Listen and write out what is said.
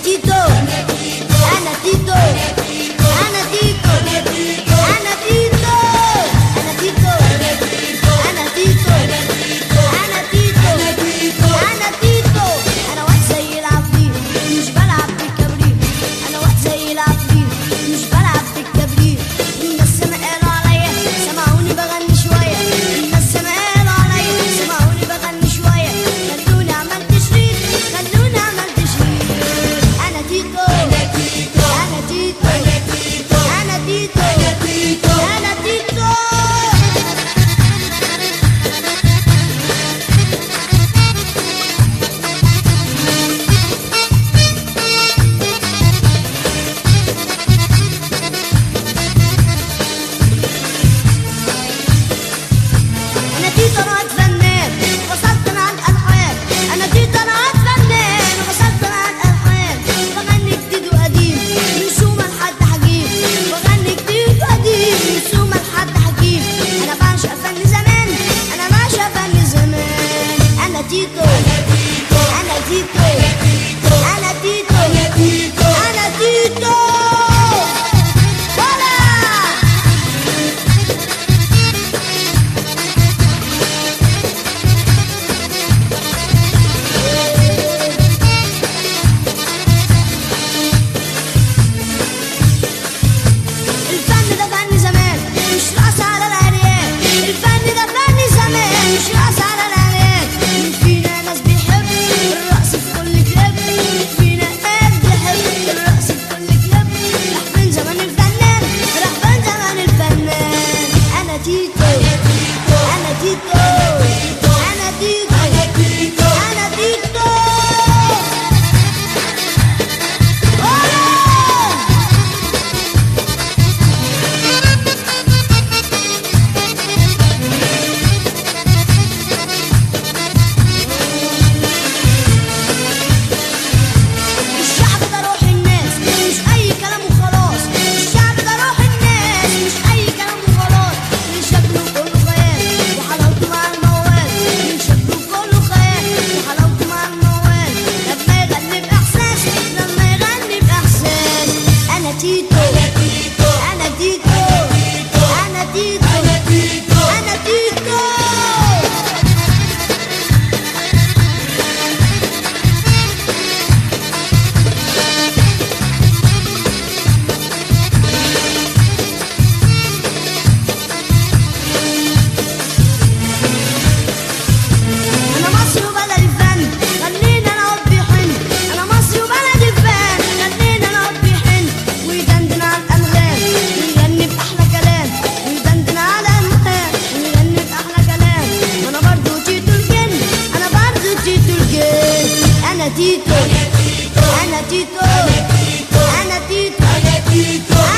تيتو أنا تيتو أنا تيتو أنا تيتو أنا تيتو أنا تيتو أنا تيتو أنا تيتو أنا تيتو أنا واد زي العفريت مش بلعب بالكبريت أنا واد زي العفريت مش بلعب بالكبريت الناس سما قالوا عليا سمعوني بغني شوية الناس سما قالوا عليا سمعوني بغني شوية خلوني عملت شريط خلوني عملت شريط أنا تيتو أنا تيتو أنا تيتو أنا تيتو أنا تيتو أنا تيتو أنا تيتو أنا واد فنان وصلت أنا على الألحان أنا تيتو أنا واد فنان وصلت أنا على الألحان بغني جديد وقديم من سومة لحد حجيم بغني جديد وقديم من سومة لحد حجيم أنا بعشق فن زمان أنا بعشق فن زمان أنا تيتو أنا تيتو أنا تيتو أنا تيتو ولا الفن ده فن زمان مش رقص على العريان الفن ده فن زمان مش رقص على العريان مين فينا ناس بيحب الرقص في كل كليب مين فينا ناس بيحب الرقص في كل كليب راح من زمان الفنان راح من زمان الفنان أنا تيتو أنا تيتو أنا تيتو أنا تيتو الشعب ده روح الناس مش أي كلام وخلاص الشعب ده روح الناس مش أي كلام وخلاص من شكله كله خيال وحلاوته مع الموال من شكله كله خيال وحلاوته مع الموال لما يغني بإحساس لما يغني بإحساس أنا تيتو أنا تيتو أنا تيتو أنا تيتو أنا مصري وبلدي الفن خلينا نقعد بيحن أنا مصري وبلدي الفن خلينا نقعد بيحن ويدندن على الأنغام ويغني بأحلى كلام ويدندن على الأنغام ويغني بأحلى كلام وأنا برضو تيتو الجن أنا برضو تيتو الجن أنا تيتو أنا تيتو أنا تيتو أنا تيتو